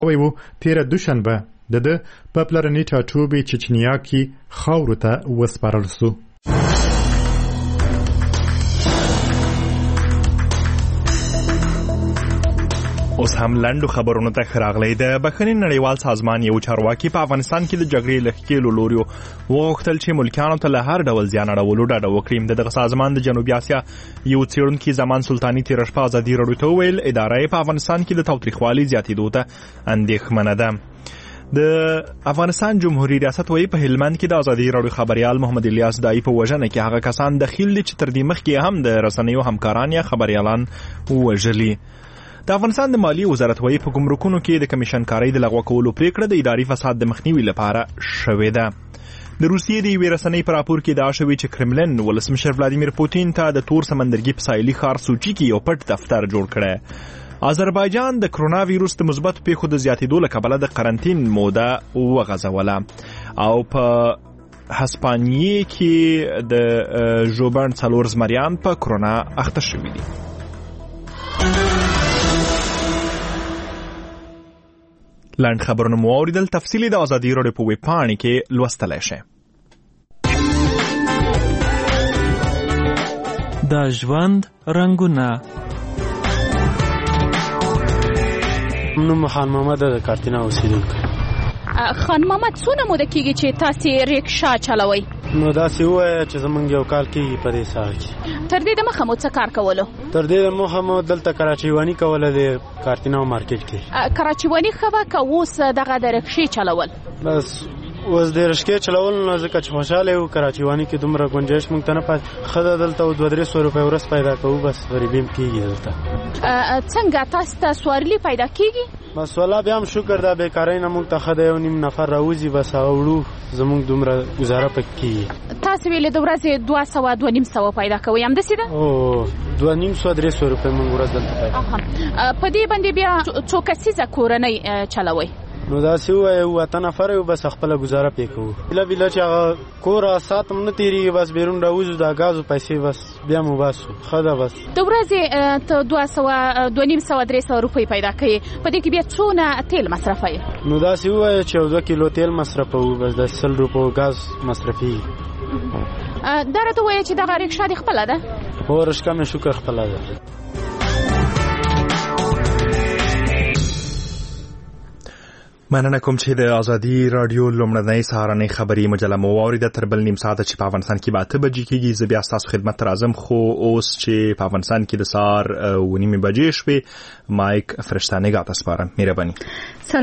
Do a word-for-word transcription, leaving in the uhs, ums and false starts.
وی وو تیره دوشنبه د ده په پلرني ټاټوبي چچنیا کې خاورو ته وسپارل سو. اوس هم لنډو خبرونو ته راغلی. د بخښنې نړیوال سازمان یو چارواکي په افغانستان کې د جګړې له ښکېلو لوریو وغوښتل چې ملکیانو ته له هر ډول زیان اړولو ډډه وکړي. د دغه سازمان د جنوبي اسیا یو څېړونکي زمان سلطاني تېره شپه ازادي راډیو ته وویل اداره یې په افغانستان کې د تاوتریخوالي زیاتېدو ته اندېښمنه ده. د افغانستان جمهوریت ریاست وایي په هلمند کې د ازادي راډیو خبريال محمد الیاس دای په وژنه کې هغه کسان دخیل دي چې تر دې مخکې هم د رسنیو همکاران یا خبريالان وژلي. د افغانستان د مالیې وزارت وایي په ګمرکونو کې د کمیشن کارۍ د لغوه کولو پریکړه د اداري فساد د مخنیوي لپاره شوې ده. د روسیې د یوې رسنۍ په راپور کې ادعا شوې چې کرملن ولسمشر ولادیمیر پوتین ته د تور سمندرګي په ساحلي ښار سوچي کې یو پټ دفتر جوړ کړی. آذربایجان د کرونا ویروس د مثبت پیښو د زیاتېدو له کبله د قرنطین موده وغځوله او په هسپانیې کې د ژوبرن څلور زمریان په کرونا اخته شوي دي. لنډ خبرونه مو اوریدل. تفصیلی د ازادي راډیو په ویب پاڼې کې لوستلی شئ. د ژوند رنګونه. نوم خان محمد د کارتینا اوسیدونکی. خان محمد څونه موده کېږي چې تاسې ریکشا چلوئ؟ نو داسې ووایه چې زمونږ یو کال کېږي په دې ساحه کې. تر دې دمخه مو څه کار کولو؟ تر دې دمخه مو دلته کراچیواني کوله د کارتینا مارکیټ کې. کراچیواني ښه به که اوس دغه د رکشې چلول؟ بس اوس د رکشې چلول نو ځکه چې خوشحاله یو کراچیواني کې دومره گنجایش مونږ ته نه پاتې. ښه ده دلته دوه درې سوه روپۍ ورځ پیدا کوو بس غریبي هم کېږي دلته. څنګه تاسو ته سوارلي پیدا کېږي؟ بس والله بیا هم شکر ده بېکارۍ نه مونږ ته ښه ده یو نیم نفر راوځي بس هغه وړو زمونږ دومره ګزاره پکې کېږي. تاسو ویلې د ورځې دوه سوه دوه نیم سوه پیدا کوئ همداسې ده؟ او دوه نیم سوه درې سوه روپۍ مونږ ورځ دلته پیدا کوو. په دې باندې بیا څو کسیزه کورنۍ چلوئ؟ نو داسې ووایه اووه اته نفره یو بس خپله ګزاره پرې کوو. بیله بیله چې هغه کور ساعت هم نه تېرېږي بس بیرون راوځو د ګازو پیسې بس بیا مو باسو. ښه ده بس د ورځې ته دوه سوه دوه نیم سوه درې سوه روپۍ پیدا کوې په دې کې بیا څونه تیل مصرفوئ؟ نو داسې ووایه چې یو دوه کیلو تیل مصرفوو بس د سل روپو ګاز مصرفېږي. دا راته ووایه چې دغه ریکشا دې خپله ده؟ هو رشکه مې شکر خپله ده. مننه کوم چې د ازادي راډیو لومړنۍ سهارنۍ خبري مجله مو واوریده. تر بل نیم ساعته چې په افغانستان کې به اته بجې کېږي زه بیا ستاسو خدمت ته راځم. خو اوس چې په افغانستان کې د سهار اوه نیمې بجې شوې مایک فرشته نګاه ته سپارم. مهرباني.